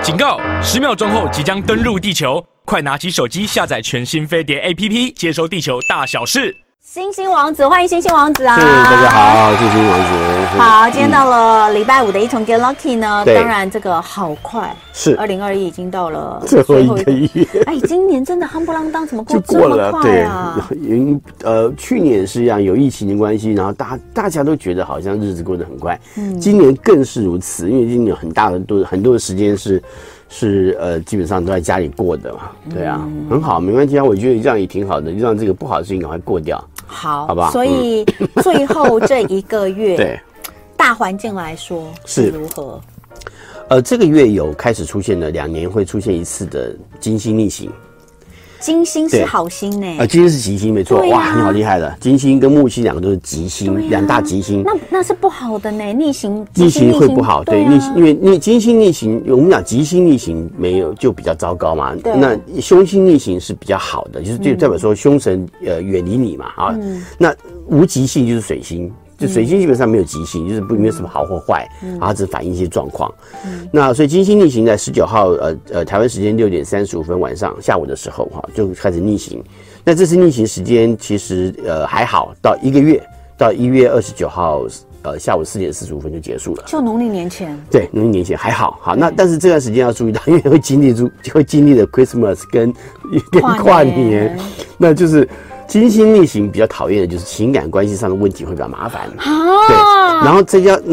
警告！10秒钟后即将登陆地球，快拿起手机下载全新飞碟 APP， 接收地球大小事。 星星王子，欢迎星星王子啊！ 是，大家好，星星王子。 好，今天到了礼拜五的一重 Get Lucky 呢，当然这个好快， 是 2021已经到了最后一个月。 哎，今年真的夯不啷当，怎么过这么快啊？ 对，去年是一样，有疫情的关系，然后大家都觉得好像日子过得很快，今年更是如此，因为今年有很多的时间是基本上都在家里过的嘛，对啊，很好，没关系啊，我觉得这样也挺好的，就让这个不好的事情赶快过掉。好吧， 所以最后这一个月， 对大环境来说是如何？ 这个月有开始出现了2年会出现一次的金星逆行。 金星是好星呢， 金星是吉星，没错，哇，你好厉害了！金星跟木星2个都是吉星，两大吉星。 那是不好的呢，逆行会不好，对，因为金星逆行，我们讲吉星逆行没有就比较糟糕嘛。那凶星逆行是比较好的，就代表说凶神远离你嘛啊。那无吉星就是水星。就水星基本上没有吉星，就是没有什么好或坏，它只反映一些状况。那所以金星逆行在19号台湾时间6点35分晚上下午的时候就开始逆行。那这次逆行时间其实还好，到1个月，到1月29号下午4点45分就结束了。 就农历年前。对， 农历年前还好。好，但是这段时间要注意到，因为会经历了 Christmas 跟跨年，那就是。金星逆行比较讨厌的就是情感关系上的问题会比较麻烦，对，然后这就是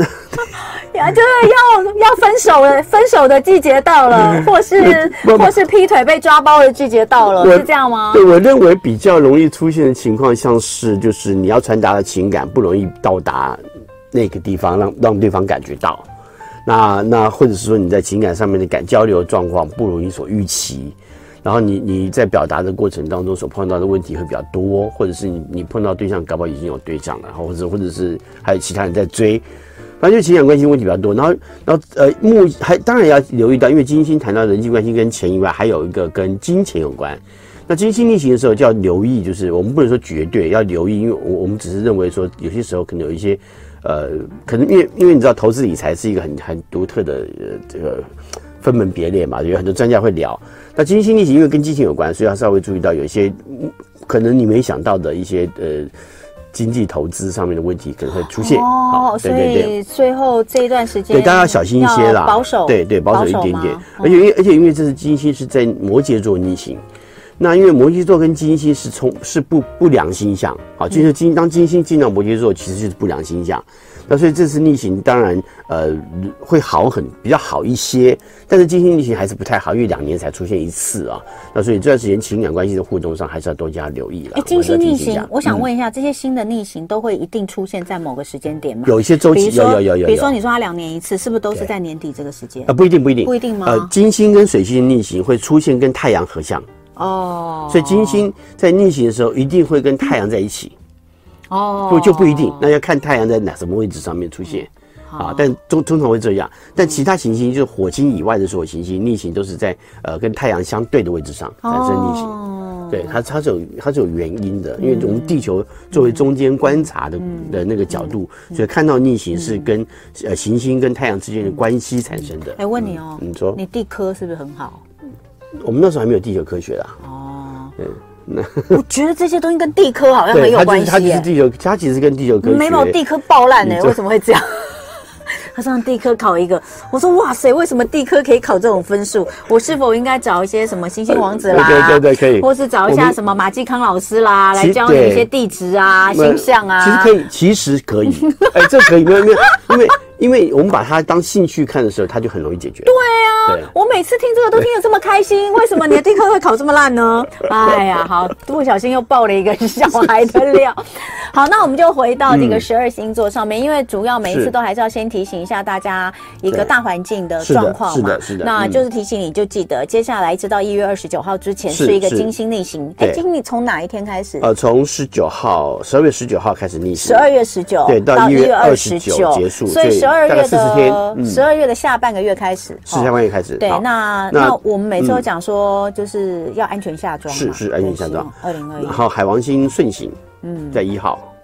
要分手的季节到了，或是劈腿被抓包的季节到了，是这样吗？ 对，我认为比较容易出现的情况像是就是你要传达的情感不容易到达那个地方，让对方感觉到，那或者是说你在情感上面的交流状况不如你所预期。然后你在表达的过程当中所碰到的问题会比较多，或者是你碰到对象搞不好已经有对象了，或者是还有其他人在追，反正就情感关系问题比较多。然后当然要留意到，因为金星谈到人际关系跟钱以外，还有一个跟金钱有关。那金星逆行的时候就要留意，就是我们不能说绝对要留意，因为我们只是认为说有些时候可能有一些可能因为你知道投资理财是一个很独特的这个分门别类嘛，有很多专家会聊。那金星逆行因为跟金钱有关，所以要稍微注意到有一些可能你没想到的一些经济投资上面的问题可能会出现。 所以最后这一段时间， 对，大家要小心一些啦， 保守， 对，保守一点点。而且因为这是金星是在摩羯座逆行，那因为摩羯座跟金星是不良星象，好，就是当金星进到摩羯座，其实就是不良星象。那所以这次逆行当然会比较好一些，但是金星逆行还是不太好，因为2年才出现一次啊。那所以这段时间情感关系的互动上还是要多加留意了。 金星逆行，我想问一下，这些新的逆行都会一定出现在某个时间点吗？ 有一些周期，有。 比如说你说它2年一次，是不是都是在年底这个时间？ 不一定， 不一定吗？ 金星跟水星逆行会出现跟太阳合相所以金星在逆行的时候一定会跟太阳在一起。就不一定，那要看太阳在什么位置上面出现但通常会这样。但其他行星就是火星以外的所有行星逆行都是在跟太阳相对的位置上产生逆行。对，它是有原因的，因为我们地球作为中间观察的那个角度，所以看到逆行是跟行星跟太阳之间的关系产生的。 问你你说你地科是不是很好？ 我们那时候还没有地球科学啦。 我觉得这些东西跟地科好像很有关系。 它其实跟地球科学没把我地科爆烂为什么会这样？他上地科考一个，我说哇塞，为什么地科可以考这种分数？我是否应该找一些什么星星王子啦， 对，可以， 或是找一下什么马季康老师啦，来教你一些地质啊、星象啊？ 其实可以，这可以，没有，因为我们把它当兴趣看的时候，它就很容易解决。 对啊，我每次听这个都听得这么开心，为什么你的地科会考这么烂呢？哎呀，好，不小心又爆了一个小孩的料。好，那我们就回到这个12星座上面，因为主要每一次都还是要先提醒一下大家一个大环境的状况嘛。 是的。 那就是提醒你就记得，接下来一直到1月29号之前是一个金星逆行。金星从哪一天开始？ 从12月19号开始逆行。 12月19 对，到1月29结束， 所以12月的下半个月开始。 下半个月开始。 对，那我们每次都讲说，就是要安全下装。 是安全下装。 2021。 然后海王星顺行，在1号。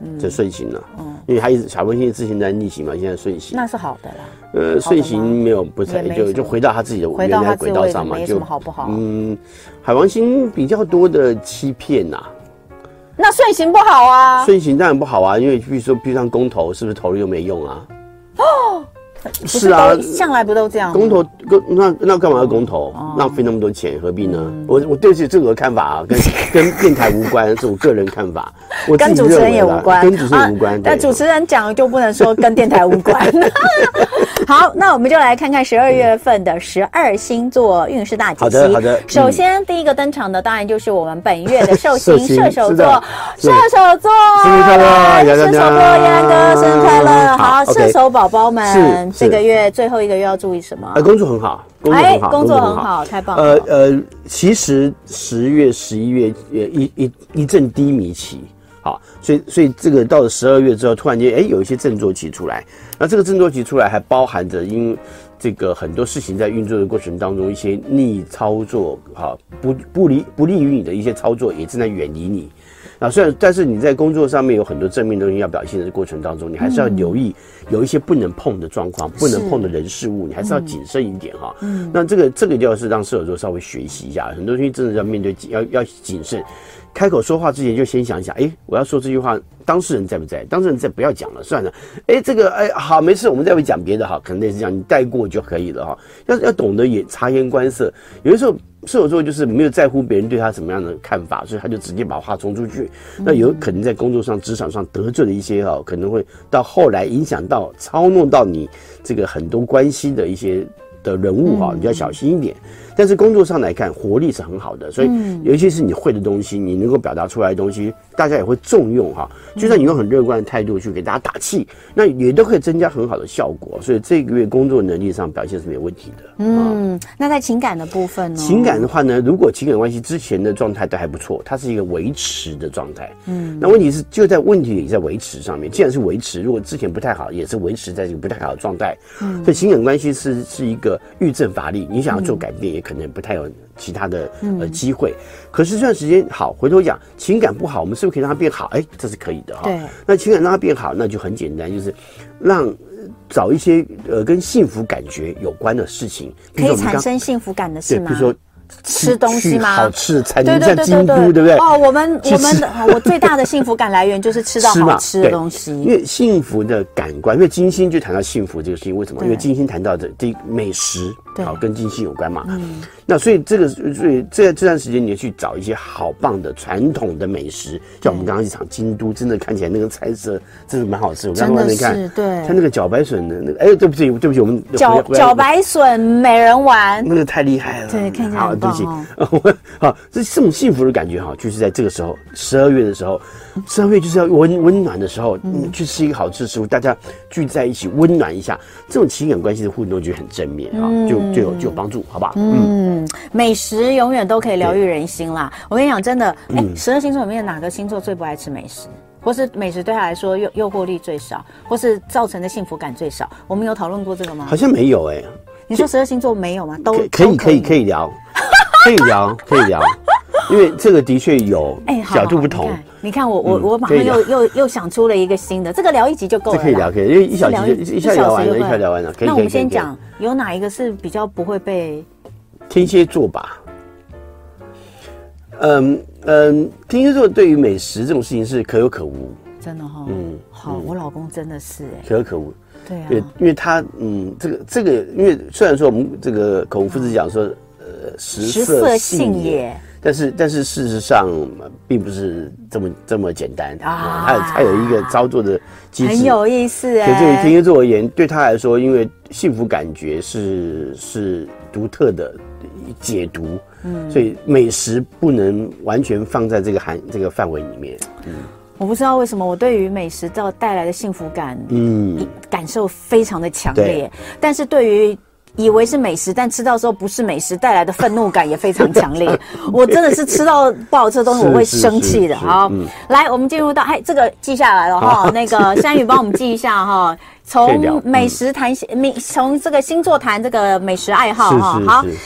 就顺行了。因为他小文星之前在逆行嘛，现在顺行， 那是好的啦。 顺行没有不太就回到他自己的原来轨道上嘛， 没什么好不好？ 海王星比较多的欺骗呐。 那顺行不好啊？ 顺行当然不好啊，因为比如像公投，是不是投了又没用啊？ 哦。 是啊， 向来不都这样？ 公投那干嘛要公投？浪费那么多钱，何必呢？我对这个看法啊，跟电台无关，是我个人看法。我跟主持人也无关， 跟主持人无关。 但主持人讲就不能说跟电台无关。好，那我们就来看看12月份的12星座运势大解析。 好的。 首先第一个登场的当然就是我们本月的寿星射手座。射手座， 生日快乐！ 射手座燕哥生日快乐！好，射手宝宝们。这个月最后一个月要注意什么？ 工作很好， 工作很好，太棒了。 其实10月、11月一阵低迷期，好，所以这个到了12月之后，突然间有一些振作期出来。那这个振作期出来，还包含着因这个很多事情在运作的过程当中，一些逆操作，好不利于你的一些操作也正在远离你。但是你在工作上面有很多正面的东西要表现的过程当中，你还是要留意有一些不能碰的状况，不能碰的人事物，你还是要谨慎一点哈。那这个就是让射手座稍微学习一下，很多东西真的要面对，要谨慎。开口说话之前就先想一想，我要说这句话，当事人在不在？当事人在，不要讲了，算了。好，没事，我们再会讲别的哈，可能类似这样，你带过就可以了哈。要懂得也察言观色，有的时候射手座就是没有在乎别人对他什么样的看法，所以他就直接把话冲出去。那有可能在工作上、职场上得罪了一些可能会到后来影响到、操弄到你这个很多关系的一些的人物你就要小心一点。但是工作上来看，活力是很好的，所以尤其是你会的东西，你能够表达出来的东西，大家也会重用哈。就算你用很乐观的态度去给大家打气，那也都可以增加很好的效果。所以这个月工作能力上表现是没有问题的。 那在情感的部分呢？ 情感的话呢，如果情感关系之前的状态都还不错，它是一个维持的状态。那问题是就在问题也在维持上面。既然是维持，如果之前不太好，也是维持在这个不太好的状态。所以情感关系是一个欲振乏力，你想要做改变也可能不太有其他的机会。可是这段时间好，回头讲情感不好，我们是不是可以让它变好？这是可以的哈。 对， 那情感让它变好，那就很简单，就是找一些跟幸福感觉有关的事情， 可以产生幸福感的事吗？ 比如说吃东西吗？ 好吃的餐厅，像京都，对不对？ 我最大的幸福感来源就是吃到好吃的东西。 因为幸福的感官，因为金星就谈到幸福这个事情，为什么？因为金星谈到的美食，跟金星有关嘛。那所以这段时间你去找一些好棒的传统的美食，像我们刚刚一场京都，真的看起来那个菜色真的蛮好吃。我刚刚外面看， 对， 像那个茭白笋的那个，对不起，我们茭白笋美人丸， 那个太厉害了。 对，看起来很棒好，这种幸福的感觉就是在这个时候，12月的时候，12月就是要温暖的时候，去吃一个好吃的食物，大家聚在一起温暖一下，这种情感关系的互动就很正面就有帮助，好不好？ 美食永远都可以疗愈人心啦。我跟你讲，真的，12星座里面哪个星座最不爱吃美食？或是美食对他来说诱惑力最少，或是造成的幸福感最少？我们有讨论过这个吗？ 好像没有你说12星座没有吗？都可以聊，可以聊，因为这个的确有角度不同。 你看我马上又想出了一个新的，这个聊一集就够了。 这可以聊，因为一下聊完了。 那我们先讲，有哪一个是比较不会被？ 天蝎座吧。天蝎座对于美食这种事情是可有可无， 真的哈。好，我老公真的是可有可无。 对啊， 因为他这个，因为虽然说我们这个口夫子讲说食色性也，但是事实上并不是这么简单啊。他有一个操作的机制， 很有意思所以对于天蝎座而言，对他来说，因为幸福感觉是独特的解读，所以美食不能完全放在这个范围里面。 我不知道为什么我对于美食带来的幸福感，感受非常的强烈，但是对于以为是美食，但吃到时候不是美食带来的愤怒感也非常强烈。我真的是吃到不好吃的东西我会生气的。好，来，我们进入到这个记下来了哈。那个山宇帮我们记一下哈。从美食谈，从这个星座谈这个美食爱好哈。好，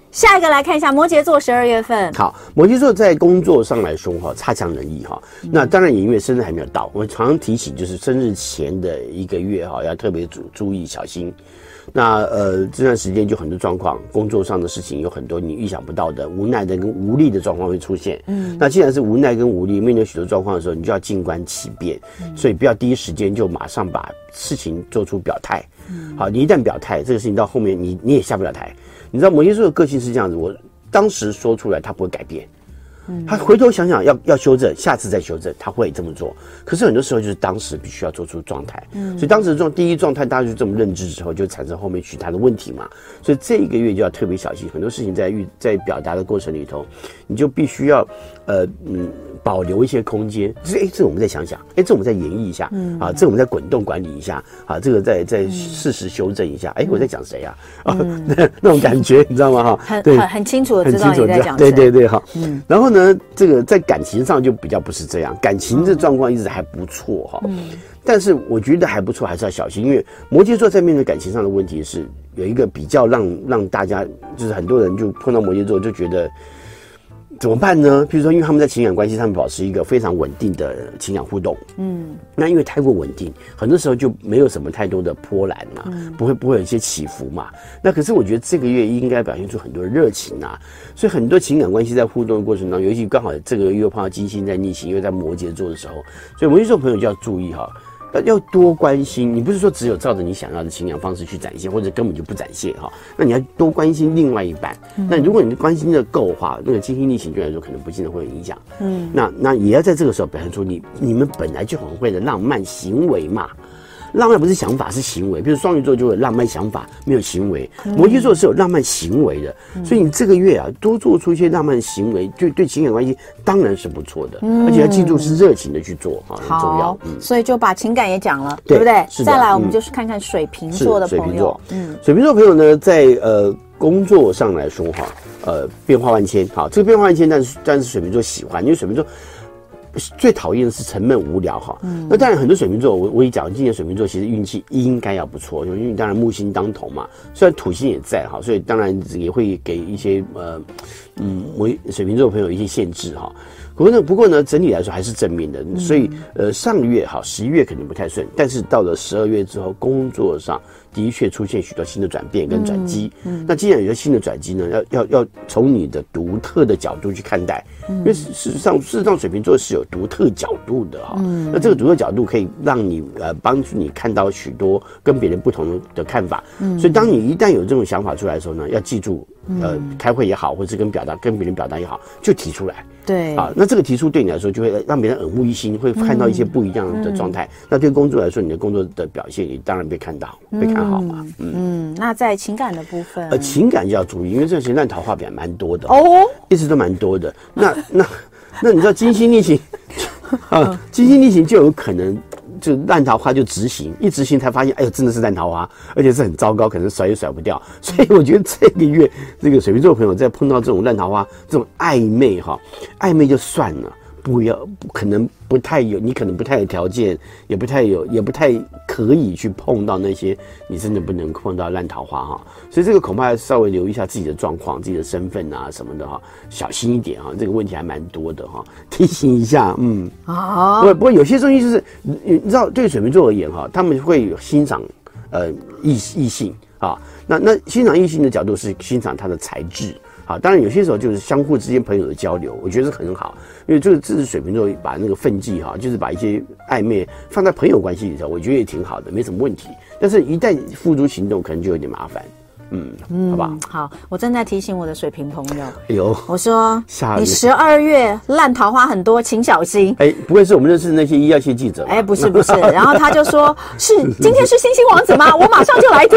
下一个来看一下摩羯座12月份。 好，摩羯座在工作上来说哈，差强人意哈。那当然也因为生日还没有到，我常常提醒，就是生日前的1个月哈，要特别注意小心。那这段时间就很多状况，工作上的事情有很多你意想不到的无奈的跟无力的状况会出现。那既然是无奈跟无力，面对许多状况的时候，你就要静观其变，所以不要第一时间就马上把事情做出表态。好，你一旦表态，这个事情到后面你也下不了台。你知道摩羯座的个性是这样子，我当时说出来他不会改变，他回头想想要修正，下次再修正，他会这么做。可是很多时候就是当时必须要做出状态，所以当时第一状态大家就这么认知之后，就产生后面其他的问题嘛。所以这1个月就要特别小心，很多事情在表达的过程里头，你就必须要保留一些空间，就是这我们再想想，这我们再演绎一下，这我们再滚动管理一下，这个再适时修正一下，我在讲谁啊？那种感觉你知道吗？ 很清楚的知道你在讲谁。对，好。然后呢，这个在感情上就比较不是这样，感情这状况一直还不错哈。但是我觉得还不错，还是要小心，因为摩羯座在面对感情上的问题是有一个比较让大家就是很多人就碰到摩羯座就觉得。怎么办呢？比如说，因为他们在情感关系上面保持一个非常稳定的情感互动，那因为太过稳定，很多时候就没有什么太多的波澜嘛，不会有一些起伏嘛。那可是我觉得这个月应该表现出很多热情啊，所以很多情感关系在互动的过程当中，尤其刚好这个月又碰到金星在逆行，又在摩羯座的时候，所以摩羯座朋友就要注意哈。要多关心，你不是说只有照着你想要的情感方式去展现，或者根本就不展现哈。那你要多关心另外一半。那如果你关心的够的话，那个金星逆行对来说可能不见得会有影响。那也要在这个时候表现出你们本来就很会的浪漫行为嘛。浪漫不是想法，是行为。比如双鱼座就有浪漫想法，没有行为；摩羯座是有浪漫行为的。所以你这个月啊，多做出一些浪漫行为，对情感关系当然是不错的。而且要记住是热情的去做啊，很重要。 所以就把情感也讲了，对不对？再来，我们就是看看水瓶座的朋友。 水瓶座朋友呢，在工作上来说哈，变化万千。好，这个变化万千，但是水瓶座喜欢，因为水瓶座。最讨厌的是沉闷无聊哈，那当然很多水瓶座，我也讲，今年水瓶座其实运气应该要不错，因为当然木星当头嘛，虽然土星也在哈，所以当然也会给一些水瓶座的朋友一些限制哈。不过呢，整体来说还是正面的，所以上个月好11月肯定不太顺，但是到了12月之后，工作上的确出现许多新的转变跟转机。那既然有些新的转机呢，要从你的独特的角度去看待，因为事实上水瓶座是有独特角度的哈。那这个独特角度可以让你帮助你看到许多跟别人不同的看法。所以当你一旦有这种想法出来的时候呢，要记住开会也好，或是跟别人表达也好，就提出来。 对啊， 那这个提出对你来说就会让别人耳目一新，会看到一些不一样的状态。那对工作来说，你的工作的表现也当然被看到、被看好嘛。 那在情感的部分， 情感就要注意，因为这些烂桃花表蛮多的一直都蛮多的。那你知道金星逆行金星逆行就有可能。就烂桃花就执行，一执行才发现，哎呦，真的是烂桃花，而且是很糟糕，可能甩也甩不掉。所以我觉得这个月，这个水瓶座的朋友在碰到这种烂桃花、这种暧昧就算了，可能不太有，你可能不太有条件，也不太可以去碰到那些你真的不能碰到烂桃花哈。所以这个恐怕要稍微留意一下自己的状况、自己的身份啊什么的哈，小心一点哈。这个问题还蛮多的哈，提醒一下。不过有些东西就是你知道，对水瓶座而言哈，他们会欣赏异性啊。那欣赏异性的角度是欣赏他的才智。好，当然有些时候就是相互之间朋友的交流，我觉得很好，因为这是水瓶座把那个分际哈，就是把一些暧昧放在朋友关系里头，我觉得也挺好的，没什么问题。但是一旦付诸行动，可能就有点麻烦。好吧。 好，我正在提醒我的水瓶朋友。 哎呦， 我说你12月烂桃花很多，请小心。 不会是我们认识那些医药系记者？ 不是。然后他就说：“今天是星星王子吗？我马上就来听。”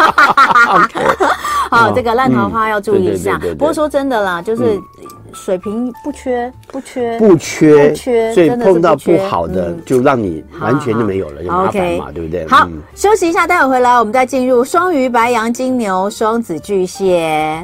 好，这个烂桃花要注意一下。不过说真的啦，就是水瓶不缺， 所以碰到不好的就让你完全就没有了，就麻烦嘛，对不对？ 好，休息一下，待会回来我们再进入双鱼、白羊、金牛、双子、巨蟹。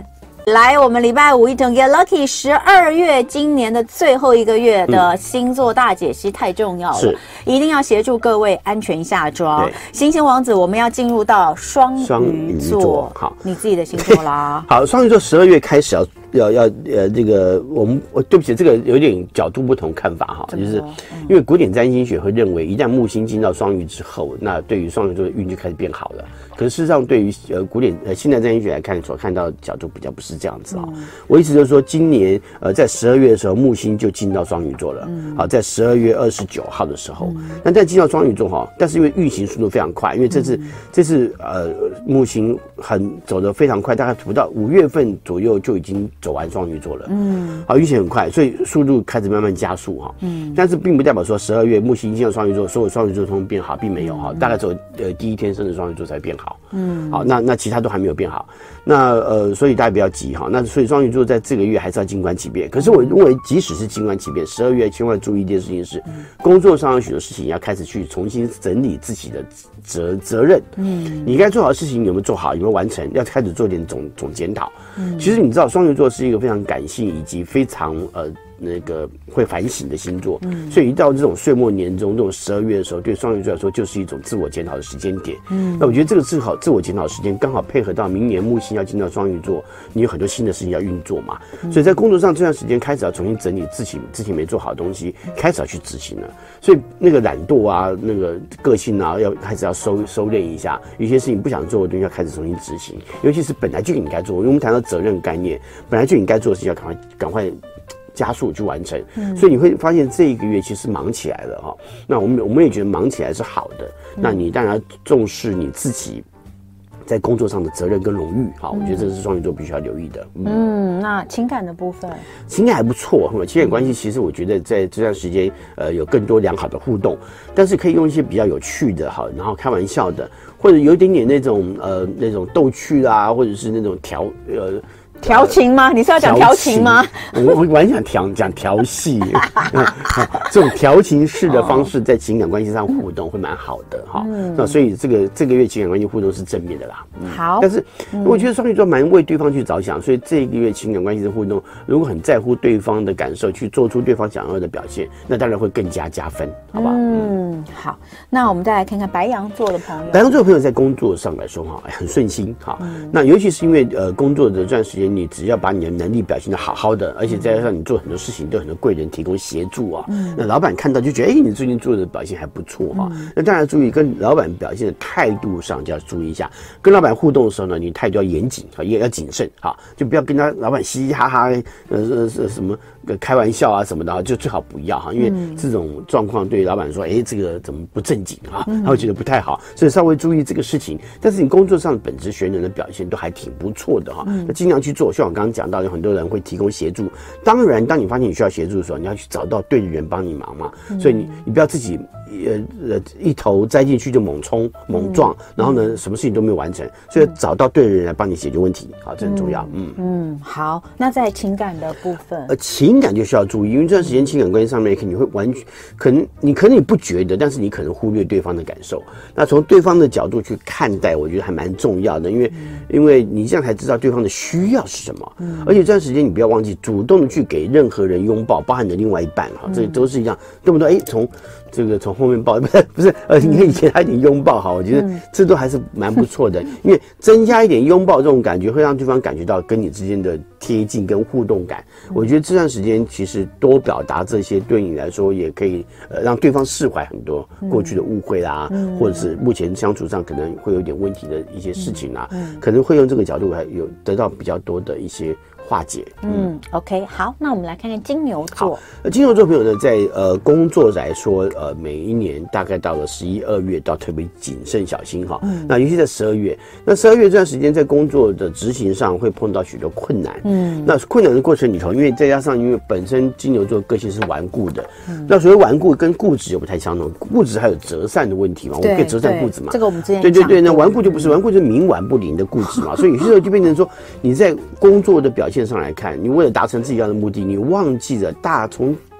来，我们礼拜五一整 Get Lucky 12月今年的最后一个月的星座大解析太重要了， 是一定要协助各位安全下庄。星星王子，我们要进入到双鱼座， 好， 你自己的星座啦。 好，双鱼座12月开始要这个我对不起，这个有点角度不同看法哈，就是因为古典占星学会认为，一旦木星进到双鱼之后，那对于双鱼座的运就开始变好了。可是事实上，对于古典现代占星学来看，所看到的角度比较不是这样子啊。我意思就是说，今年在12月的时候，木星就进到双鱼座了。好，在12月29号的时候，那在进到双鱼座哈，但是因为运行速度非常快，因为这次木星走得非常快，大概不到5月份左右就已经走完双鱼座了。好，运行很快，所以速度开始慢慢加速哈。但是并不代表说12月木星进到双鱼座，所有双鱼座通变好，并没有哈，大概只有第一天生的双鱼座才变好。好，那其他都还没有变好。那所以大家不要急哈。那所以双鱼座在这个月还是要静观其变。可是我认为，即使是静观其变，12月千万注意一件事情是，工作上有许多事情要开始去重新整理自己的责任。你该做好的事情有没有做好，有没有完成，要开始做点总检讨。其实你知道，双鱼座是一个非常感性以及非常那个会反省的星座，所以一到这种岁末年终这种12月的时候，对双鱼座来说就是一种自我检讨的时间点。那我觉得这个自我检讨时间刚好配合到明年木星要进到双鱼座，你有很多新的事情要运作嘛，所以在工作上这段时间开始要重新整理自己没做好的东西，开始要去执行了。所以那个懒惰啊，那个个性啊，要开始要收敛一下，有些事情不想做的东西要开始重新执行，尤其是本来就应该做，因为我们谈到责任概念，本来就应该做的事情要赶快加速去完成，所以你会发现这一个月其实忙起来了哈。那我们也觉得忙起来是好的。那你当然要重视你自己在工作上的责任跟荣誉，好，我觉得这是双鱼座必须要留意的。 那情感的部分， 情感还不错，情感关系其实我觉得在这段时间有更多良好的互动，但是可以用一些比较有趣的哈，然后开玩笑的，或者有一点点那种逗趣啊，或者是那种调情吗？你是要讲调情吗？ 我蛮想讲调戏，这种调情式的方式在情感关系上互动会蛮好的哈。那所以这个月情感关系互动是正面的啦。 好， 但是我觉得双鱼座蛮为对方去着想，所以这个月情感关系的互动，如果很在乎对方的感受，去做出对方想要的表现，那当然会更加分，好不好？ 好，那我们再来看看白羊座的朋友。 白羊座的朋友在工作上来说哈，很顺心哈。那尤其是因为工作的这段时间，你只要把你的能力表现得好好的，而且再加上你做很多事情都有很多贵人提供协助啊，那老板看到就觉得你最近做的表现还不错哈。那当然注意跟老板表现的态度上就要注意一下，跟老板互动的时候呢，你态度要严谨啊，也要谨慎哈，就不要跟老板嘻嘻哈哈什么开玩笑啊什么的，就最好不要哈，因为这种状况对老板说，这个怎么不正经啊，他会觉得不太好，所以稍微注意这个事情。但是你工作上的本职学能的表现都还挺不错的哈，那尽量去做。像我刚刚讲到，有很多人会提供协助，当然，当你发现你需要协助的时候，你要去找到对的人帮你忙嘛。所以你不要自己一头栽进去就猛冲猛撞，然后呢，什么事情都没有完成，所以找到对的人来帮你解决问题啊，这很重要。 好，那在情感的部分， 情感就需要注意，因为这段时间情感关系上面，你会完全可能你不觉得，但是你可能忽略对方的感受。那从对方的角度去看待，我觉得还蛮重要的，因为你这样才知道对方的需要是什么。而且这段时间你不要忘记主动的去给任何人拥抱，包含你的另外一半哈，这都是一样，对不对？从后面抱，不是，你可以给他一点拥抱哈，我觉得这都还是蛮不错的，因为增加一点拥抱这种感觉，会让对方感觉到跟你之间的贴近跟互动感。我觉得这段时间其实多表达这些，对你来说也可以让对方释怀很多过去的误会啦，或者是目前相处上可能会有点问题的一些事情啦，可能会用这个角度还有得到比较多的一些化解。 OK， 好，那我们来看看金牛座。 金牛座朋友呢，在工作来说，每一年大概到了11、2月，都特别谨慎小心哈。那尤其在12月，那12月这段时间在工作的执行上会碰到许多困难。那困难的过程里头，因为本身金牛座个性是顽固的，那所谓顽固跟固执又不太相同，固执还有折善的问题嘛，我们可以折善固执嘛。 这个我们之前对，那顽固就不是，顽固就是冥顽不灵的固执嘛。所以有些时候就变成说，你在工作的表现上来看，你为了达成自己要的目的，你忘记了从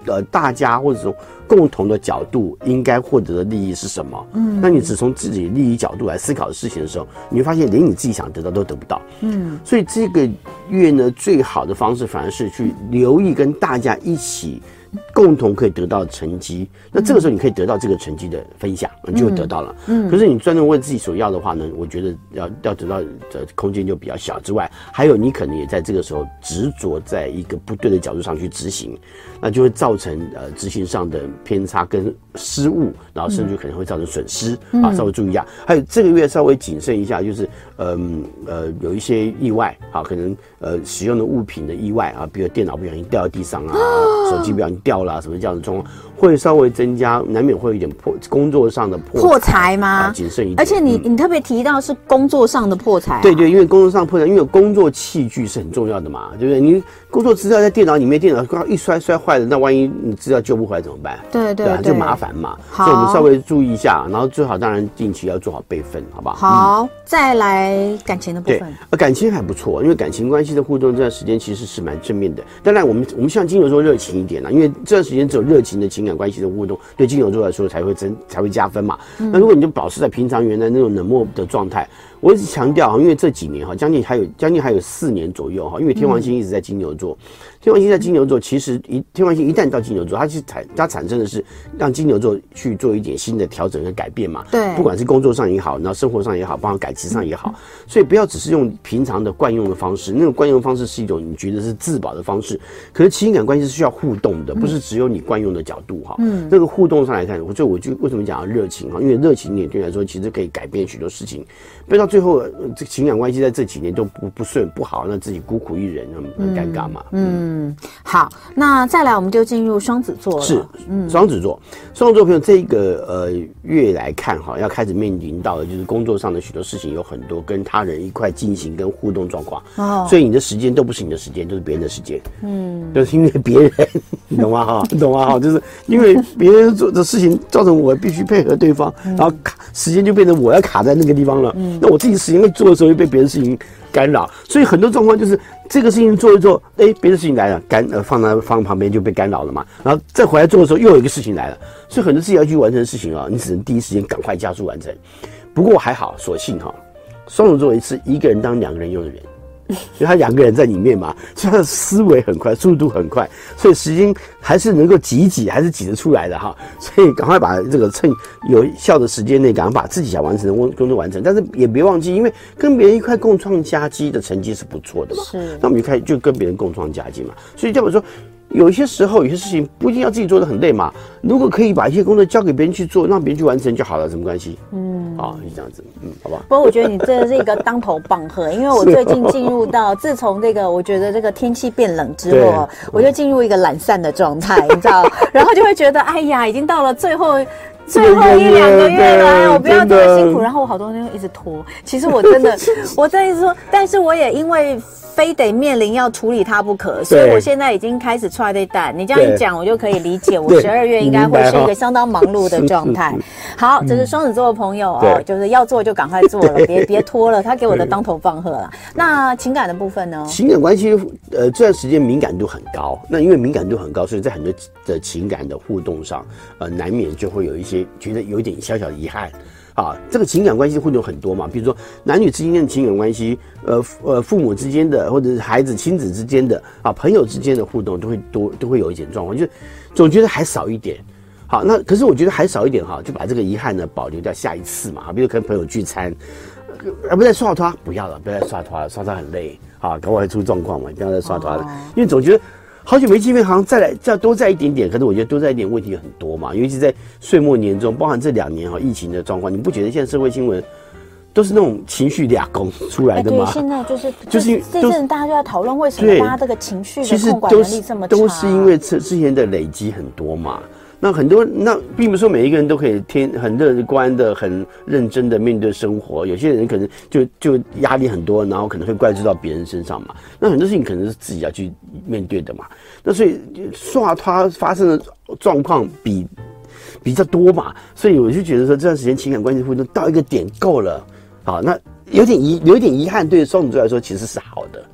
大家或者说共同的角度应该获得的利益是什么？那你只从自己利益角度来思考的事情的时候，你会发现连你自己想得到都得不到。所以这个月呢，最好的方式反而是去留意跟大家一起共同可以得到的成绩，那这个时候你可以得到这个成绩的分享，你就会得到了。可是你专门为自己所要的话呢，我觉得要得到的空间就比较小之外，还有你可能也在这个时候执着在一个不对的角度上去执行，那就会造成执行上的偏差跟失误，然后甚至可能会造成损失啊，稍微注意一下。还有这个月稍微谨慎一下，就是有一些意外啊，可能使用的物品的意外啊，比如电脑不小心掉到地上啊，手机不小心掉了什么这样的状况，会稍微增加，难免会有一点工作上的破财吗？谨慎一点。 而且你特别提到是工作上的破财。 对，因为工作上破财，因为工作器具是很重要的嘛，对不对？你工作资料在电脑里面，电脑一摔坏了，那万一你资料救不回来怎么办？ 对， 就麻烦嘛。所以我们稍微注意一下，然后最好当然定期要做好备份，好不好？ 好，再来感情的部分。 感情还不错，因为感情关系的互动这段时间其实是蛮正面的。当然，我们像金牛座热情一点啦，因为这段时间只有热情的情感关系的互动，对金牛座来说才会加分嘛。那如果你就保持在平常原来那种冷漠的状态，我一直强调，因为这几年将近还有4年左右因为天王星一直在金牛座，天王星在金牛座，其实天王星一旦到金牛座，它产生的是让金牛座去做一点新的调整和改变嘛。 对， 不管是工作上也好，然后生活上也好，包括感情上也好，所以不要只是用平常的惯用的方式，那种惯用的方式是一种你觉得是自保的方式，可是情感关系是需要互动的，不是只有你惯用的角度这个互动上来看，我就为什么讲热情因为热情点对你来说其实可以改变许多事情，不要到最后这情感关系在这几年都不顺不好，那自己孤苦一人很尴尬嘛。 好，那再来我们就进入双子座了。 是，双子座朋友这个月来看要开始面临到的就是工作上的许多事情有很多跟他人一块进行跟互动状况所以你的时间都不是你的时间，都是别人的时间。就是因为别人，你懂吗？就是因为别人做的事情造成我必须配合对方，然后时间就变成我要卡在那个地方了。那我自己时间做的时候又被别的事情干扰，所以很多状况就是这个事情做一做，别的事情来了，放旁边就被干扰了嘛，然后再回来做的时候又有一个事情来了，所以很多事情要去完成的事情你只能第一时间赶快加速完成。不过还好，所幸双子座是一个人当2个人用的人。因为他2个人在里面嘛，所以他的思维很快，速度很快，所以时间还是能够挤，还是挤得出来的所以赶快把这个趁有效的时间内，赶快把自己想完成的工作完成。但是也别忘记，因为跟别人一块共创佳绩的成绩是不错的嘛。是，那我们就跟别人共创佳绩嘛。所以代表说，有一些时候，有些事情不一定要自己做得很累嘛。如果可以把一些工作交给别人去做，让别人去完成就好了，什么关系？是这样子，好不好？ 不过我觉得你这是一个当头棒喝，因为我最近进入到，自从我觉得这个天气变冷之后，我就进入一个懒散的状态，你知道，然后就会觉得，哎呀，已经到了最后1-2个月了，我不要这么辛苦，然后我好多东西一直拖。其实我真的一直说，但是我也因为非得面临要处理它不可，所以我现在已经开始踹对蛋。你这样一讲，我就可以理解，我12月应该会是一个相当忙碌的状态。好，这是双子座的朋友就是要做就赶快做了，别拖了。他给我的当头棒喝了。那情感的部分呢？情感关系这段时间敏感度很高，那因为敏感度很高，所以在很多的情感的互动上，难免就会有一些觉得有一点小小的遗憾。这个情感关系互动很多嘛，比如说男女之间的情感关系，父母之间的，或者是孩子亲子之间的，朋友之间的互动都会有一点状况，就总觉得还少一点。那可是我觉得还少一点就把这个遗憾呢保留到下一次嘛，比如跟朋友聚餐，不再刷拖，不要再刷拖了，刷拖很累搞不好会出状况嘛，不要再刷拖了，因为总觉得好久没见面，好像再多再一点点，可是我觉得多再一点问题很多嘛，尤其在岁末年中，包含这2年疫情的状况，你不觉得现在社会新闻都是那种情绪俩攻出来的吗？ 对，现在就是这阵大家就在讨论为什么大家这个情绪的控管能力这么差， 都是因为之前的累积很多嘛。那并不是说每一个人都可以很乐观的、很认真的面对生活，有些人可能就压力很多，然后可能会怪罪到别人身上嘛。那很多事情可能是自己要去面对的嘛。那所以刷他发生的状况比较多嘛，所以我就觉得说这段时间情感关系互动到一个点够了，那有点遗憾，对双子座来说其实是好的。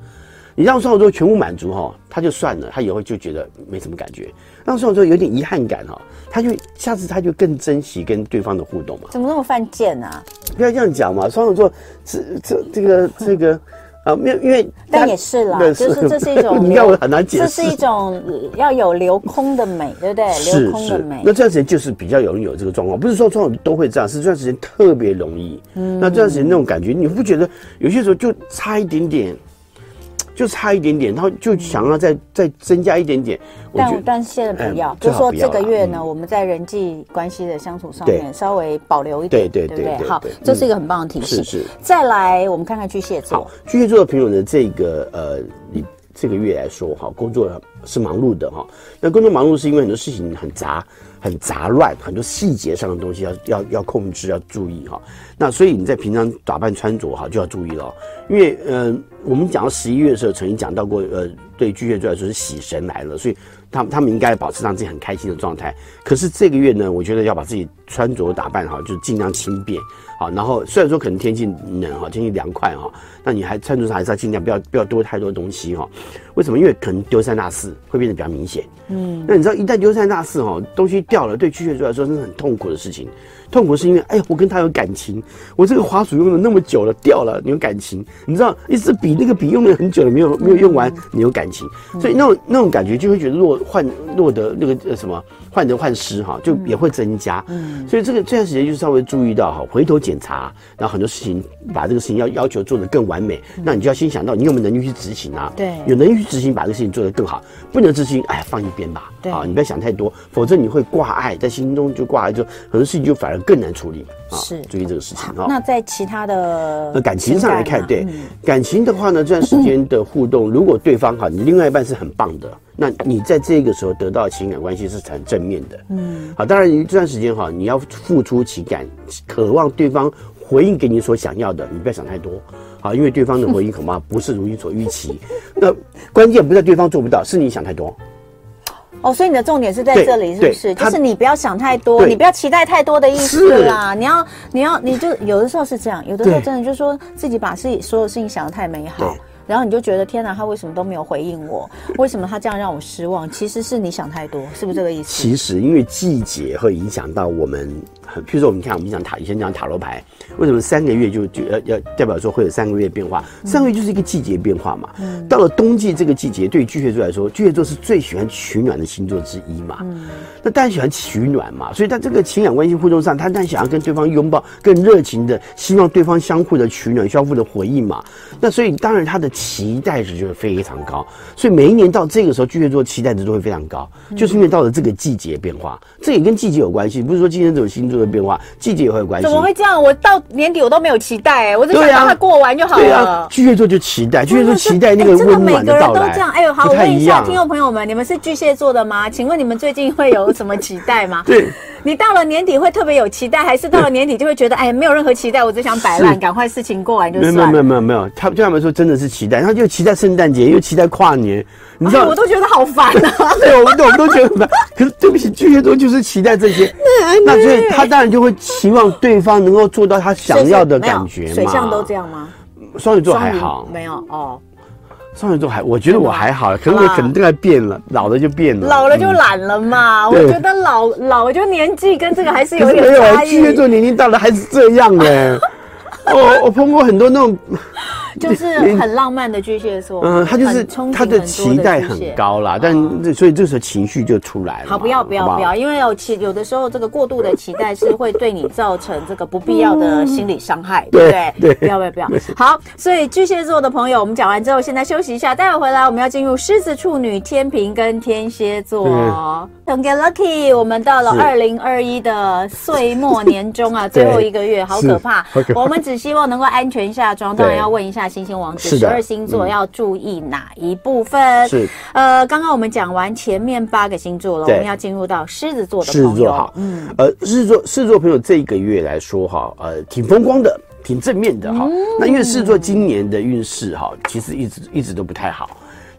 你让双子座全部满足哈，他就算了，他以后就觉得没什么感觉。让双子座有点遗憾感哈，他就下次他就更珍惜跟对方的互动嘛。 怎么那么犯贱啊？ 不要这样讲嘛，双子座这个。没有，因为但也是啦，就是这是一种， 你看我很难解释， 这是一种要有留空的美，对不对？留空的美。 那这段时间就是比较容易有这个状况，不是说双子都会这样，是这段时间特别容易。那这段时间那种感觉，你不觉得有些时候就差一点点？就差一点点，然后就想要再增加一点点。 但现在不要，就说这个月呢，我们在人际关系的相处上面稍微保留一点，对不对？好，这是一个很棒的提醒。 是。 再来，我们看看巨蟹座。 好，巨蟹座的朋友呢，这个月来说，哈，工作是忙碌的哈。那工作忙碌是因为很多事情很杂乱，很多细节上的东西要控制，要注意哈。那所以你在平常打扮穿着哈就要注意了，因为我们讲到11月的时候曾经讲到过，对巨蟹座来说是喜神来了，所以他们应该保持让自己很开心的状态。可是这个月呢，我觉得要把自己穿着打扮好，就尽量轻便好。然后虽然说可能天气冷哈，天气凉快哈，那你还穿着上还是要尽量不要多太多东西哈。为什么？因为可能丢三落四会变得比较明显。那你知道一旦丢三落四哈，东西掉了，对巨蟹座来说真是很痛苦的事情。痛苦是因为，哎呀，我跟他有感情，我这个滑鼠用了那么久了，掉了，你有感情，你知道，一支笔那个笔用了很久了，没有用完，你有感情，所以那种感觉就会觉得落得那个患得患失哈，就也会增加。所以这段时间就稍微注意到哈，回头检查，然后很多事情把这个事情要求做得更完美，那你就要先想到你有没有能力去执行啊？ 对， 有能力去执行，把这个事情做得更好，不能执行，哎，放一边吧。对，啊，你不要想太多，否则你会挂碍，在心中就挂碍，就很多事情就反而更难处理啊。是，注意这个事情啊。 那在其他的感情上来看，对感情的话呢，这段时间的互动，如果对方哈，你另外一半是很棒的，那你在这个时候得到的情感关系是很正面的。好，当然这段时间哈，你要付出情感，渴望对方回应给你所想要的，你不要想太多。好，因为对方的回应恐怕不是如你所预期。那关键不在对方做不到，是你想太多。 哦，所以你的重点是在这里，是不是？就是你不要想太多，你不要期待太多的意思啦。你就有的时候是这样，有的时候真的就是说自己把所有事情想得太美好，然后你就觉得天哪，他为什么都没有回应我？为什么他这样让我失望？其实是你想太多，是不是这个意思？ 其实因为季节会影响到我们，譬如说我们讲以前讲塔罗牌，为什么3个月就要代表说会有3个月变化？3个月就是一个季节变化嘛。到了冬季这个季节，对于巨蟹座来说，巨蟹座是最喜欢取暖的星座之一嘛。那当然喜欢取暖嘛，所以在这个情感关系互动上，他当然想要跟对方拥抱，更热情的，希望对方相互的取暖，相互的回应嘛。那所以当然他的期待值就会非常高，所以每一年到这个时候，巨蟹座期待值都会非常高，就是因为到了这个季节变化，这也跟季节有关系，不是说今天这种星座的变化，季节也会有关系。 怎么会这样？我到年底我都没有期待，我只想让它过完就好了。 对啊，巨蟹座就期待，巨蟹座期待那个温暖的到来。每个人都这样。 哎呦，好，我问一下听众朋友们，你们是巨蟹座的吗？请问你们最近会有什么期待吗？ 对。 你到了年底会特别有期待，还是到了年底就会觉得哎没有任何期待，我只想摆烂，赶快事情过完就算了？ 没有，对他们说真的是期待，他就期待圣诞节，又期待跨年，你知道， 我都觉得好烦啊。 对，我们都觉得很烦。可是对不起，巨蟹座就是期待这些，那所以他当然就会期望对方能够做到他想要的感觉嘛。 水象都这样吗？ 双鱼座还好， 没有哦。 双鱼座我觉得我还好，可是我可能都在变了，老了就变了， 老了就懒了嘛。我觉得老就年纪跟这个还是有点差异。 巨蟹座年龄大了还是这样哎。我碰过很多那种， 就是很浪漫的巨蟹座， 他就是他的期待很高啦，但所以这时候情绪就出来了。 好，不要，因为有的时候这个过度的期待是会对你造成这个不必要的心理伤害，对不对？对，不要。好，所以巨蟹座的朋友，我们讲完之后，现在休息一下，待会回来我们要进入狮子、处女、天秤跟天蝎座。Don't get lucky， 我们到了2021的岁末年终啊，最后一个月，好可怕。我们只希望能够安全下庄，当然要问一下星星王子12星座要注意哪一部分？是刚刚我们讲完前面8个星座了，我们要进入到狮子座的朋友。狮子座好， 狮子座朋友这一个月来说哈，挺风光的，挺正面的哈。那因为狮子座今年的运势哈，其实一直都不太好。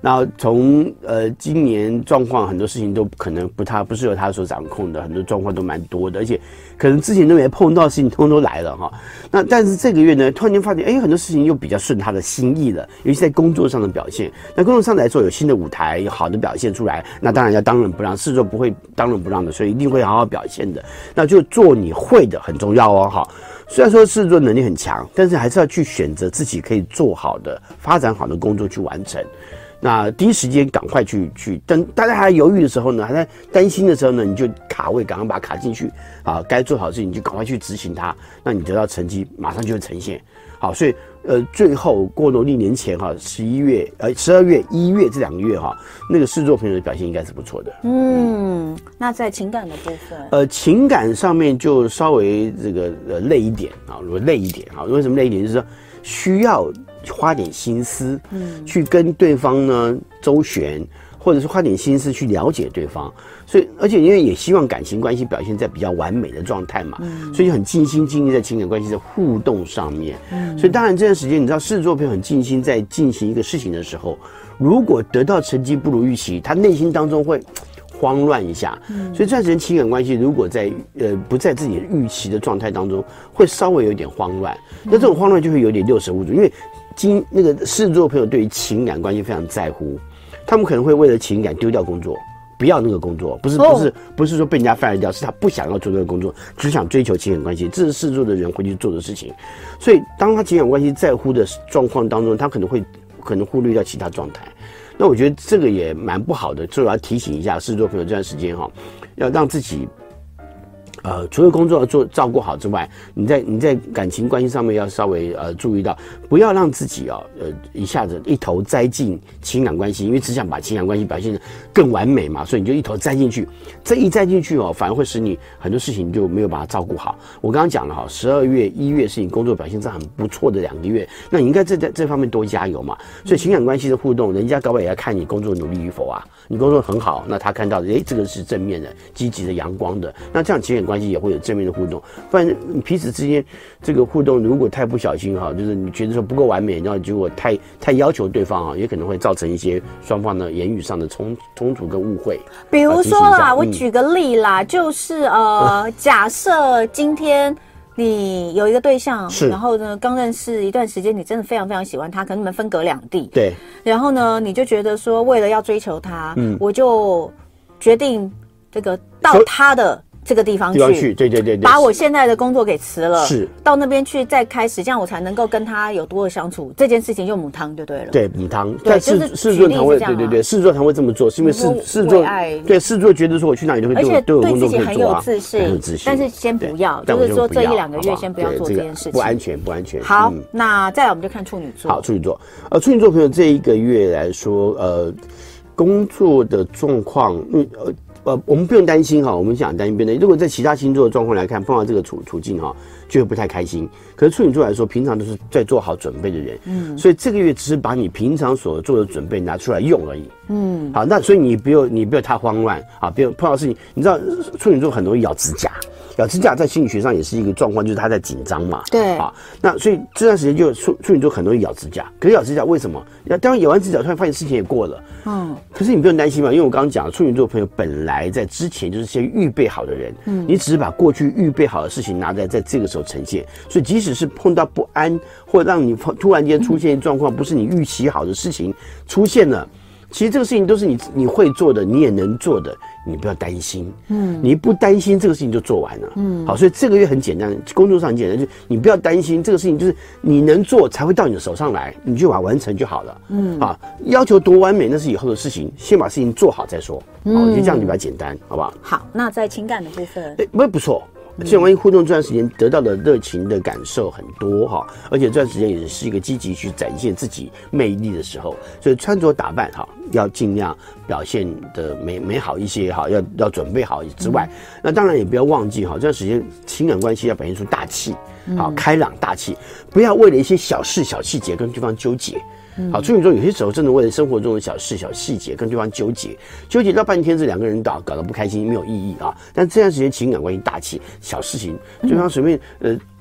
那从今年状况很多事情都可能不是由他所掌控的，很多状况都蛮多的，而且可能之前都没碰到的事情通通都来了哈。那但是这个月呢，突然间发现，很多事情又比较顺他的心意了，尤其在工作上的表现。那工作上来说，有新的舞台，有好的表现出来，那当然要当仁不让，狮子座不会当仁不让的，所以一定会好好表现的。那就做你会的很重要哦，哈。虽然说狮子座能力很强，但是还是要去选择自己可以做好的、发展好的工作去完成。那第一时间赶快去，等大家还犹豫的时候呢，还在担心的时候呢，你就卡位，赶快把它卡进去啊！该做好的事情你就赶快去执行它，那你得到成绩马上就会呈现。好，所以最后过农历年前哈，12月、1月这2个月哈，那个狮子座朋友的表现应该是不错的。 那在情感的部分， 情感上面就稍微这个累一点啊，如果累一点啊，为什么累一点？就是说需要花点心思，去跟对方呢周旋，或者是花点心思去了解对方。所以，而且因为也希望感情关系表现在比较完美的状态嘛，所以很尽心尽力在情感关系的互动上面。所以当然这段时间，你知道狮子座朋友很尽心在进行一个事情的时候，如果得到成绩不如预期，他内心当中会慌乱一下，所以这段时间情感关系如果在不在自己的预期的状态当中，会稍微有点慌乱。那这种慌乱就会有点六神无主，因为那个狮子座朋友对于情感关系非常在乎，他们可能会为了情感丢掉工作，不要那个工作，不是说被人家 fire 掉，是他不想要做这个工作，只想追求情感关系，这是狮子座的人会去做的事情。所以当他情感关系在乎的状况当中，他可能忽略掉其他状态。那我觉得这个也蛮不好的，所以我要提醒一下狮子座朋友，这段时间要让自己除了工作要照顾好之外，你在感情关系上面要稍微注意到，不要让自己一下子一头栽进情感关系，因为只想把情感关系表现得更完美嘛，所以你就一头栽进去，这一栽进去反而会使你很多事情就没有把它照顾好。我刚刚讲了12月、1月是你工作表现上很不错的2个月，那你应该在这方面多加油嘛。所以情感关系的互动，人家搞不好也要看你工作努力与否啊。你工作很好，那他看到的这个是正面的、积极的、阳光的，那这样情感关系也会有正面的互动。不然彼此之间这个互动如果太不小心就是你觉得说不够完美，然后结果太要求对方也可能会造成一些双方的言语上的冲突跟误会。 比如说啦，我举个例啦，就是假设今天你有一个对象，然后呢刚认识一段时间，你真的非常非常喜欢他，可能你们分隔两地， 对， 然后呢你就觉得说为了要追求他，我就决定这个到他的这个地方去， 对， 把我现在的工作给辞了， 是到那边去再开始，这样我才能够跟他有多的相处。这件事情就母汤就对了， 对母汤， 对，就是狮子座常会，对，狮子座常会这么做，是因为狮子座对狮子座觉得说我去哪里都会都有工作可以做啊，而且对自己很有自信， 但是先不要，就是说这1-2个月先不要做这件事情， 不安全。 好，那再来我们就看处女座。 好，处女座，处女座朋友这一个月来说，工作的状况，我们不用担心我们想担心别人。如果在其他星座的状况来看，碰到这个处境就会不太开心。可是处女座来说，平常都是在做好准备的人，所以这个月只是把你平常所做的准备拿出来用而已。好，那所以你不要太慌乱啊，不要碰到事情。你知道处女座很容易咬指甲。咬指甲在心理学上也是一个状况，就是他在紧张嘛。 对啊，那所以这段时间就处女座很容易咬指甲。可是咬指甲为什么？当然咬完指甲，突然发现事情也过了。可是你不用担心嘛，因为我刚刚讲，处女座朋友本来在之前就是先预备好的人。你只是把过去预备好的事情拿在这个时候呈现，所以即使是碰到不安或者让你突然间出现状况，不是你预期好的事情出现了。其实这个事情都是你会做的，你也能做的，你不要担心。你不担心这个事情就做完了。好，所以这个月很简单，工作上很简单，就是你不要担心这个事情，就是你能做才会到你的手上来，你就把它完成就好了。要求多完美那是以后的事情，先把事情做好再说。我觉得这样就比较简单，好不好？ 好，那在情感的部分， 不错。情感关系互动这段时间得到的热情的感受很多而且这段时间也是一个积极去展现自己魅力的时候，所以穿着打扮要尽量表现的美好一些要准备好之外，那当然也不要忘记这段时间情感关系要表现出大气，开朗大气，不要为了一些小事小细节跟对方纠结。好，处女座有些时候真的为了生活中的小事小细节跟对方纠结到半天，这2个人搞得不开心，没有意义但这段时间情感关系大气，小事情对方随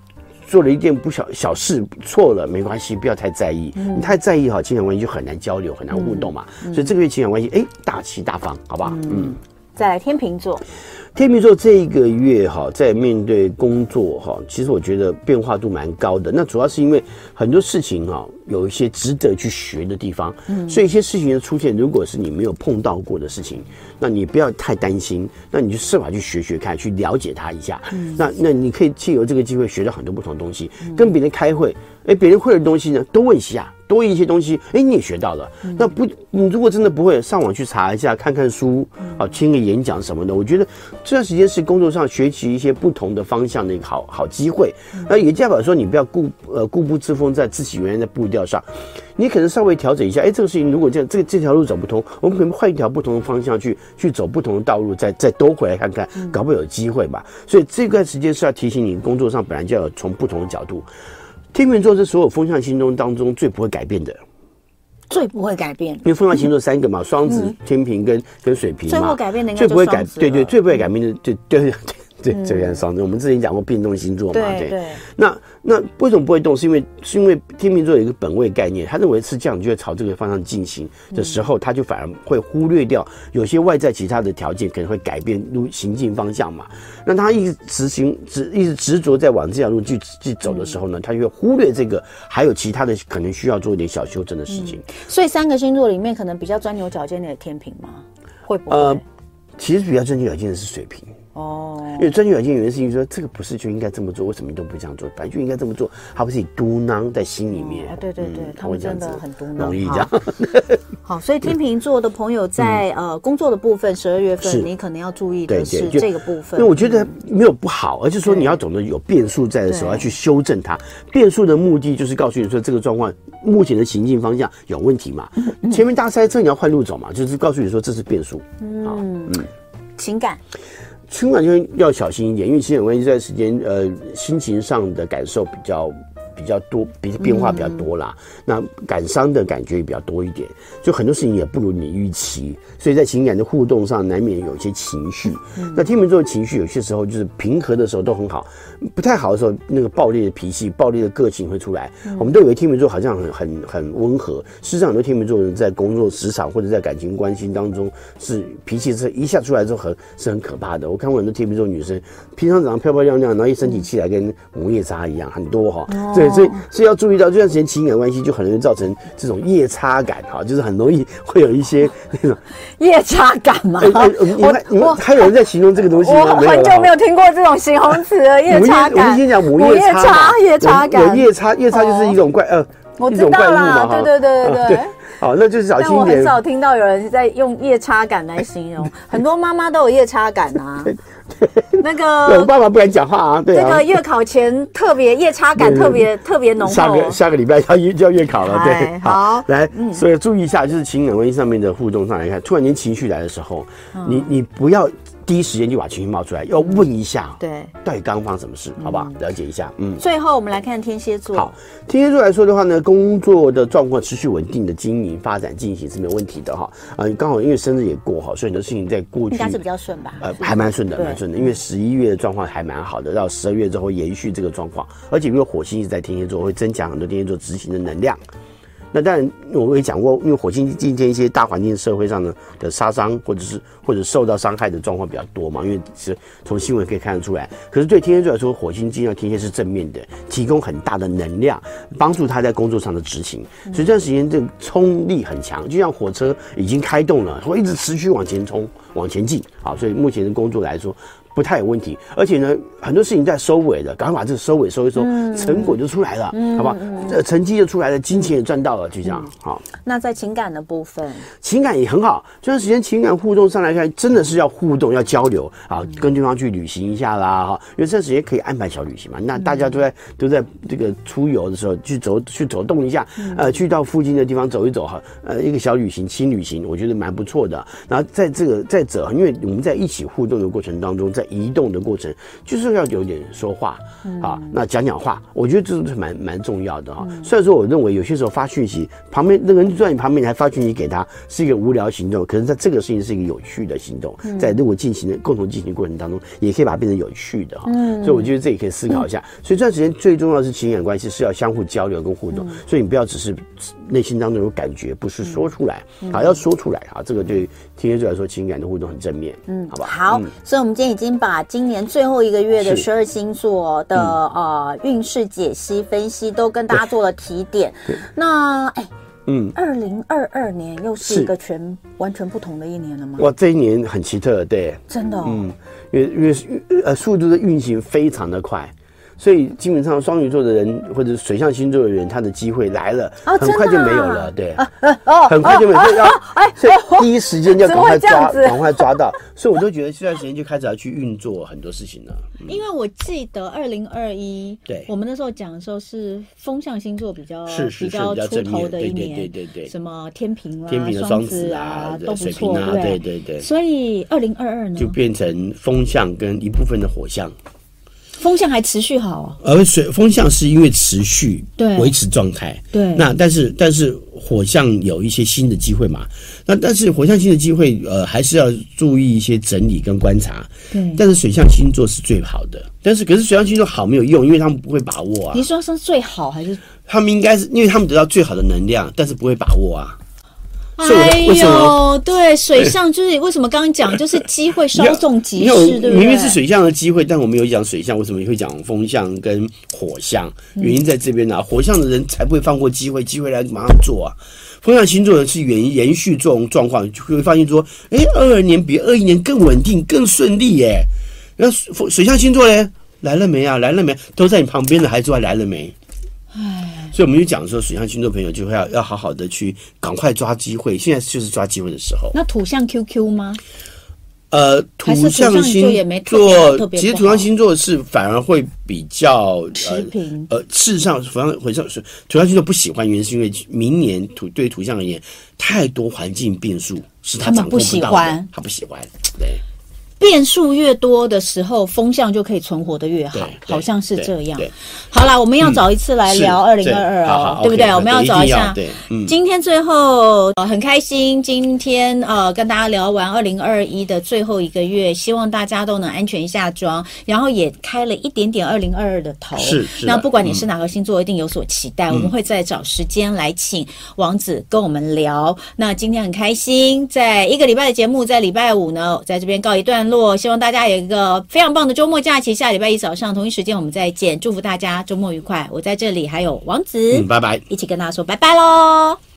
做了一件小事错了没关系，不要太在意。你太在意哈，情感关系就很难交流，很难互动嘛。所以这个月情感关系，大起大放，好不好？ 再来天秤座。 天秤座这一个月哈，在面对工作哈，其实我觉得变化度蛮高的。那主要是因为很多事情哈，有一些值得去学的地方，所以一些事情的出现，如果是你没有碰到过的事情，那你不要太担心，那你就设法去学看，去了解它一下。那你可以借由这个机会学到很多不同的东西，跟别人开会，别人会的东西呢，多问一下。多问一些东西，你也学到了。那你如果真的不会，上网去查一下，看看书，听个演讲什么的。我觉得这段时间是工作上学习一些不同的方向的一个好机会。那也代表说，你不要固步自封在自己原来的步调上，你可能稍微调整一下。这个事情如果这条路走不通，我们可能换一条不同的方向去走不同的道路，再兜回来看看，搞不好有机会吧。所以这段时间是要提醒你，工作上本来就要从不同的角度。天秤座是所有风象星座当中最不会改变的， 最不会改变， 因为风象星座3个嘛，双子、天秤跟水瓶嘛， 最不改变的应该就是双子， 对，最不会改变的，对，这个双子，我们之前讲过变动星座嘛，对。那为什么不会动？是因为天秤座有一个本位概念，他认为是这样，你就会朝这个方向进行的时候，他就反而会忽略掉有些外在其他的条件可能会改变行进方向嘛。那他一直执着在往这条路去走的时候呢，他就会忽略这个还有其他的可能需要做一点小修正的事情。 所以3个星座里面，可能比较钻牛角尖的天秤吗？会不会？ 其实比较钻牛角尖的是水瓶。因为钻牛角尖有件事情说，这个不是就应该这么做，为什么你都不这样做？本来就应该这么做，他不是嘟囔在心里面。 对，他们真的很嘟囔， 容易这样。 好，所以天秤座的朋友在工作的部分，12月份你可能要注意的是这个部分。 因为我觉得没有不好，而是说你要懂得有变数在的时候要去修正它。变数的目的就是告诉你说这个状况目前的行进方向有问题嘛，前面大塞车你要换路走嘛，就是告诉你说这是变数。情感就要小心一点，因为情感关系这段时间，心情上的感受比较多，变化比较多啦。那感伤的感觉也比较多一点，就很多事情也不如你预期，所以在情感的互动上难免有一些情绪。那天秤座的情绪有些时候就是平和的时候都很好，不太好的时候，那个暴烈的脾气、暴烈的个性会出来。我们都以为天秤座好像很温和，事实上很多天秤座人在工作职场或者在感情关系当中是脾气是一下出来之后是很可怕的。我看过很多天秤座女生，平常长得漂漂亮亮，然后一生起气来跟母夜叉一样，很多哈。所以要注意到这段时间情感关系就很容易造成这种夜叉感哈，就是很容易会有一些那种夜叉感嘛。 你们还有人在形容这个东西吗？ 我很久没有听过这种形容词了，夜叉感。 我们先讲母夜叉， 夜叉感。 有夜叉就是一种我知道啦，对。 好，那就是小心一点。但我很少听到有人在用夜叉感来形容，很多妈妈都有夜叉感啊。那个我爸爸不敢讲话啊，对啊。 这个月考前特别夜叉感特别浓厚。 下个礼拜要月考了，对。 好， 来，所以注意一下，就是情感关系上面的互动上来看，突然间情绪来的时候，你不要第一时间就把情绪冒出来，要问一下， 对， 到底刚刚发生什么事，好不好？了解一下。 最后我们来看天蝎座。 好，天蝎座来说的话呢，工作的状况持续稳定的经营发展进行是没有问题的哈。刚好因为生日也过哈，所以很多事情在过去应该是比较顺吧。 还蛮顺的，因为11月的状况还蛮好的，到12月之后延续这个状况，而且因为火星一直在天蝎座，会增强很多天蝎座执行的能量。那当然，我也讲过，因为火星今天一些大环境社会上的杀伤或者受到伤害的状况比较多嘛，因为是从新闻可以看得出来。可是对天蝎座来说，火星进到天蝎是正面的，提供很大的能量，帮助他在工作上的执行。所以这段时间这个冲力很强，就像火车已经开动了，会一直持续往前冲、往前进。好，所以目前的工作来说不太有问题，而且呢，很多事情在收尾了，赶快把这个收尾收一收，成果就出来了，好不好？成绩就出来了，金钱也赚到了，就这样。好， 那在情感的部分，情感也很好。这段时间情感互动上来看，真的是要互动，要交流啊，跟对方去旅行一下啦，哈，因为这段时间可以安排小旅行嘛。那大家都在这个出游的时候去走动一下，去到附近的地方走一走哈，一个小旅行、轻旅行，我觉得蛮不错的。然后在因为我们在一起互动的过程当中， 在移动的过程，就是要有点说话啊，那讲话，我觉得这是蛮重要的哈。虽然说我认为有些时候发讯息，旁边那个人就在你旁边，你还发讯息给他，是一个无聊行动，可是在这个事情是一个有趣的行动，在如果共同进行过程当中，也可以把它变成有趣的哈。所以我觉得这也可以思考一下。所以这段时间最重要的是情感关系是要相互交流跟互动，所以你不要只是内心当中有感觉，不是说出来，好，要说出来啊，这个对天蝎座来说情感的互动很正面，好吧？ 好，所以我们今天已经把今年最后一个月的12星座的运势解析分析都跟大家做了提点。那2022年又是一个完全不同的一年了吗？ 哇，这一年很奇特，对， 真的因为速度的运行非常的快。所以基本上双鱼座的人或者水象星座的人，他的机会来了，很快就没有了，对，很快就没有，所以第一时间就赶快抓到。所以我都觉得这段时间就开始要去运作很多事情了。 因为我记得2021，对，我们那时候讲的时候是风象星座比较出头的一年，对，什么天秤啦、双子啊都不错，对。所以2022呢， 就变成风象跟一部分的火象。 风象还持续好啊， 而风象是因为持续维持状态， 对。 那但是火象有一些新的机会嘛，那但是火象新的机会还是要注意一些整理跟观察，对。但是水象星座是最好的，可是水象星座好没有用，因为他们不会把握啊。 你说是最好还是？ 他们应该是因为他们得到最好的能量，但是不会把握啊。 哎呦，对，水象就是为什么刚刚讲就是机会稍纵即逝，对不对？ 明明是水象的机会，但我们有讲水象，为什么会讲风象跟火象？原因在这边啊，火象的人才不会放过机会，机会来马上做啊。风象星座的是延续这种状况，就会发现说，22年比21年更稳定、更顺利耶。那水象星座嘞，来了没啊？来了没？都在你旁边的，还说来了没？所以我们就讲说，水象星座朋友就会要好好的去赶快抓机会，现在就是抓机会的时候。 那土象 QQ 吗？ 土象星座其实土象星座是反而会比较持平。 事实上，土象星座不喜欢，原因是因为明年对土象而言，太多环境变数是他掌控不到的，他不喜欢，对。 变数越多的时候，风向就可以存活的越好，好像是这样。好啦，我们要找一次来聊2022哦，对不对？我们要找一下。今天最后很开心，今天跟大家聊完2021的最后一个月，希望大家都能安全下庄，然后也开了一点点2022的头。是。那不管你是哪个星座，一定有所期待。我们会再找时间来请王子跟我们聊。那今天很开心，在一个礼拜的节目，在礼拜五呢，在这边告一段落。希望大家有一个非常棒的周末假期，下礼拜一早上同一时间我们再见，祝福大家周末愉快。我在这里还有王子， 拜拜， 一起跟大家说拜拜咯。